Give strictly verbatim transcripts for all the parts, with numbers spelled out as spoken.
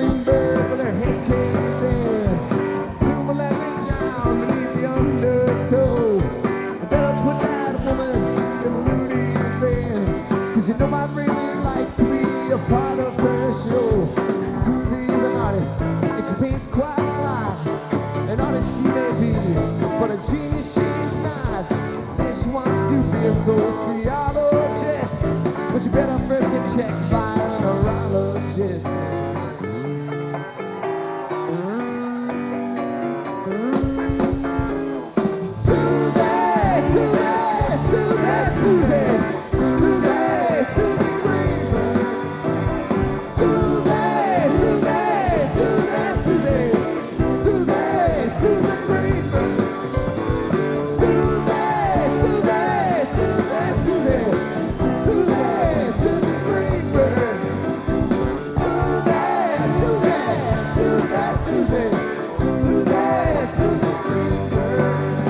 Greenberg with her head caved in. Soon will let me drown beneath the undertow. I better put that woman in the loony bin, cause you know I'd really like to be a part of her show. Susie's an artist, and she paints quite a lot. An artist she may be, but a genius she's not. She says she wants to be a sociologist, but you better first get checked by a neurologist. Susie, Susie, Susie, Susie, Susie, Susie Greenberg. Susie, Susie, Susie, Susie, Susie, Susie Greenberg. Susie, Susie, Susie, Susie, Susie, Susie Greenberg. Susie, Susie, Susie, Susie, Susie, Susie Greenberg.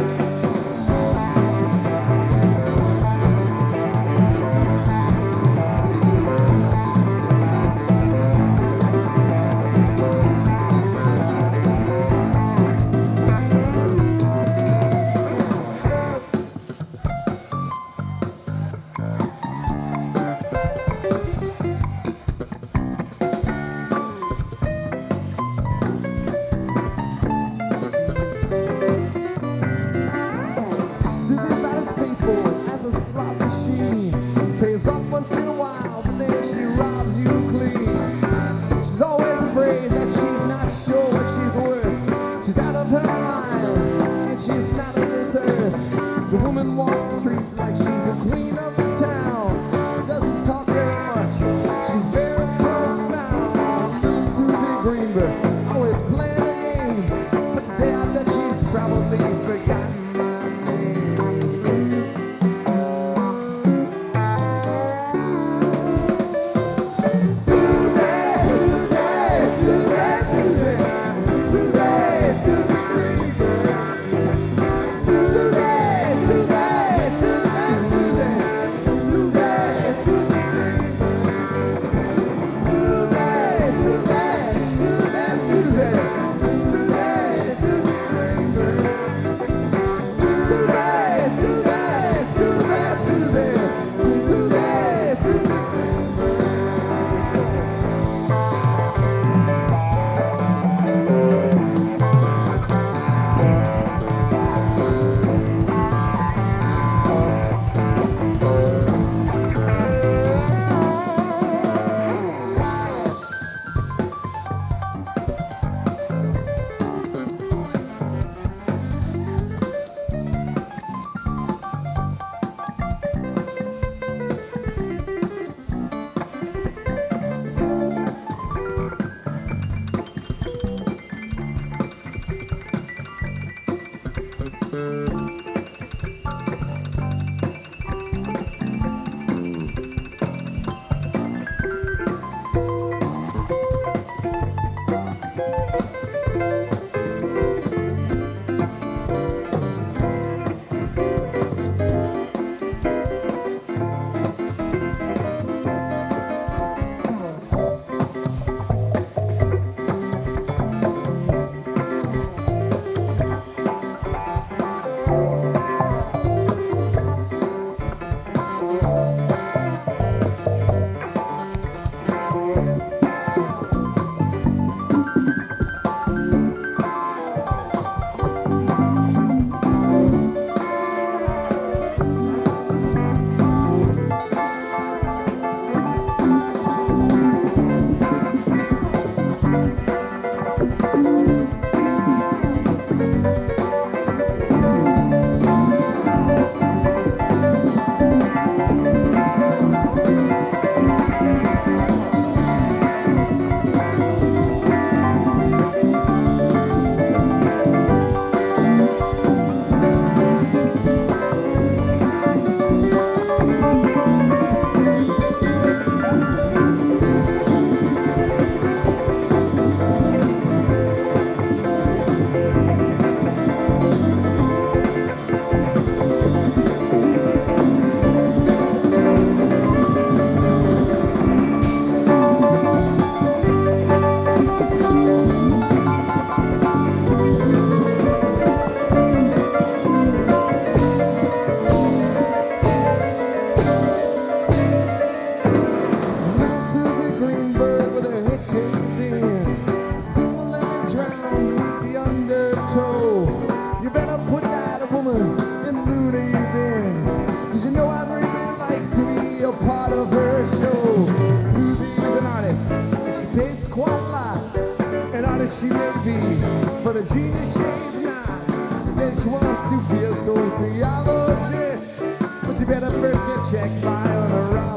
Susie's about as faithful as a slot machine. Pays off once in a while, but then she robs you clean. She's always afraid that she's not sure what she's worth. She's out of her mind, and she's not of this earth. The woman walks the streets like she's the queen of the town. Doesn't talk very much, she's very profound. Susie Greenberg, always playing a game, but today I bet she's probably forgotten my name. part of her show. Susie is an artist, and she paints quite a lot. An artist she may be, but a genius she's not. She said she wants to be a sociologist, but you better first get checked by an neurologist.